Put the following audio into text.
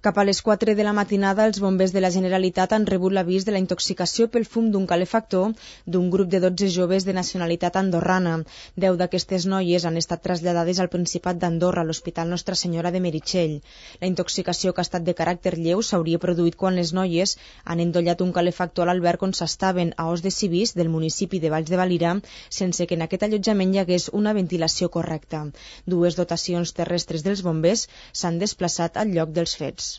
Cap a les 4 de la matinada, els bombers de la Generalitat han rebut l'avís de la intoxicació pel fum d'un calefactor d'un grup de 12 joves de nacionalitat andorrana. 10 d'aquestes noies han estat traslladades al Principat d'Andorra, a l'Hospital Nostra Senyora de Meritxell. La intoxicació, que ha estat de caràcter lleu, s'hauria produït quan les noies han endollat un calefactor a l'alberg on s'estaven, a Os de Civís, del municipi de Valls de Valira, sense que en aquest allotjament hi hagués una ventilació correcta. Dues dotacions terrestres dels bombers s'han desplaçat al lloc dels fets.